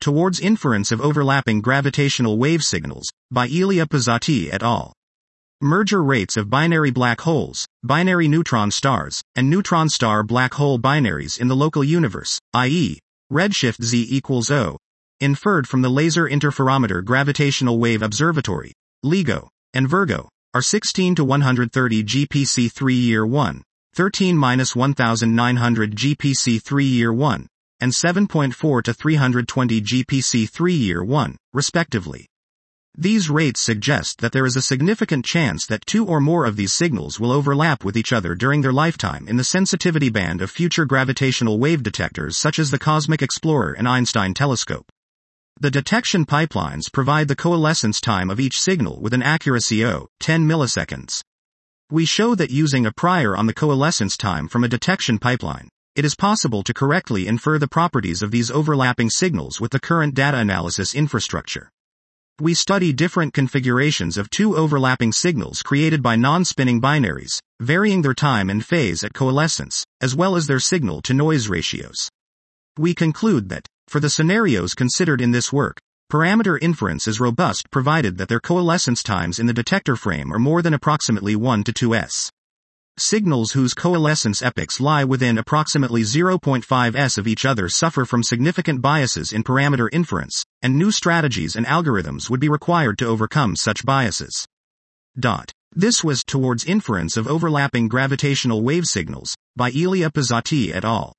Towards Inference of Overlapping Gravitational Wave Signals, by Elia Pizzati et al. Merger rates of binary black holes, binary neutron stars, and neutron star black hole binaries in the local universe, i.e., redshift z equals O, inferred from the Laser Interferometer Gravitational Wave Observatory, LIGO, and Virgo, are 16 to 130 GPC3 year 1, 13-1900 GPC3 year 1, and 7.4 to 320 GPC3 year 1, respectively. These rates suggest that there is a significant chance that two or more of these signals will overlap with each other during their lifetime in the sensitivity band of future gravitational wave detectors such as the Cosmic Explorer and Einstein telescope. The detection pipelines provide the coalescence time of each signal with an accuracy of 10 milliseconds. We show that using a prior on the coalescence time from a detection pipeline, it is possible to correctly infer the properties of these overlapping signals with the current data analysis infrastructure. We study different configurations of two overlapping signals created by non-spinning binaries, varying their time and phase at coalescence, as well as their signal-to-noise ratios. We conclude that, for the scenarios considered in this work, parameter inference is robust provided that their coalescence times in the detector frame are more than approximately 1 to 2s. Signals whose coalescence epochs lie within approximately 0.5s of each other suffer from significant biases in parameter inference, and new strategies and algorithms would be required to overcome such biases. This was Towards Inference of Overlapping Gravitational Wave Signals, by Elia Pizzati et al.